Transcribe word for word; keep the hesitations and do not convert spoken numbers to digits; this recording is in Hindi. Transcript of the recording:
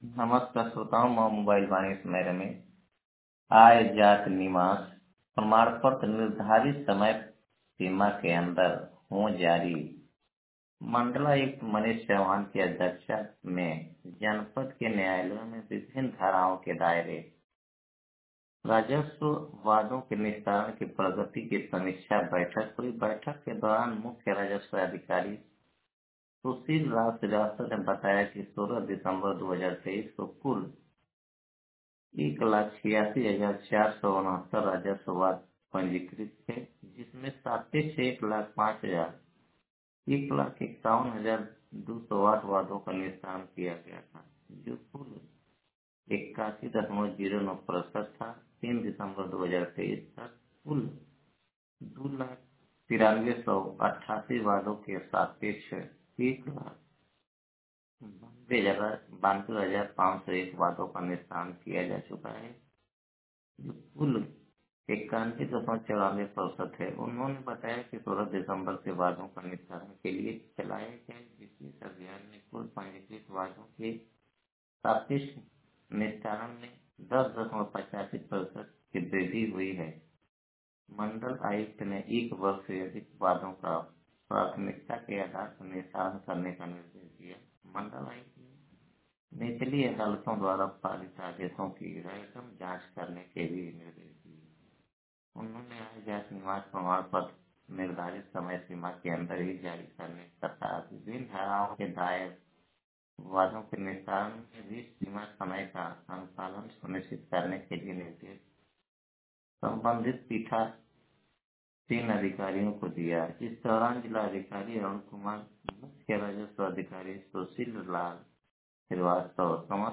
नमस्कार श्रोताओं, मैं मोबाइल वाणी समय रमेश। आय जात निवास प्रमाण पत्र निर्धारित समय सीमा के अंदर हो जारी। मंडलायुक्त मनीष चौहान की अध्यक्षता में जनपद के न्यायालयों में विभिन्न धाराओं के दायरे राजस्व वादों के निस्तारण की प्रगति की समीक्षा बैठक हुई। बैठक के दौरान मुख्य राजस्व अधिकारी सुशील राज श्रीवास्तव ने बताया कि सोलह दिसंबर दो हजार तेईस को कुल एक लाख छियासी हजार चार सौ उनहत्तर राजस्व वाद पंजीकृत थे, जिसमें सापेक्ष एक लाख पाँच हजार एक लाख इक्यावन हजार दो सौ आठ वादों का निस्तारण किया गया था, जो कुल इक्यासी दशमलव जीरो नौ प्रतिशत था। तीन दिसंबर दो हजार तेईस तक कुल दो लाख तिरानवे सौ अट्ठासी वादों के सापेक्ष एक लाख बानवे हजार बानवे हजार पाँच सौ एक वादों का निस्तारण किया जा चुका है, जो कुल इक्यानवे दशमलव चौरानवे प्रतिशत है। उन्होंने बताया कि सोलह दिसंबर से वादों का निस्तारण के लिए चलाए गए विशेष अभियान में कुल पंजीकृत वादों के सापेक्ष निस्तारण में दस दशमलव पचासी प्रतिशत की वृद्धि हुई है। मंडल आयुक्त ने एक वर्ष से अधिक वादों का प्राथमिकता के आधार पर निस्तारण करने का निर्देश दिया। मंडल आयुक्त ने निचली अदालतों द्वारा पारित आदेशों की रैंडम जांच करने के भी निर्देश दिए। उन्होंने आय जात निवास प्रमाण पत्र निर्धारित समय सीमा के अंदर ही जारी करने तथा विभिन्न धाराओं के दायर वादों के निस्तारण में भी सीमा समय का अनुपालन सुनिश्चित करने के लिए निर्देश संबंधित पीठासीन अधिकारियों को दिया। इस दौरान जिलाधिकारी अरुण कुमार, मुख्य राजस्व अधिकारी सुशील लाल श्रीवास्तव, समस्त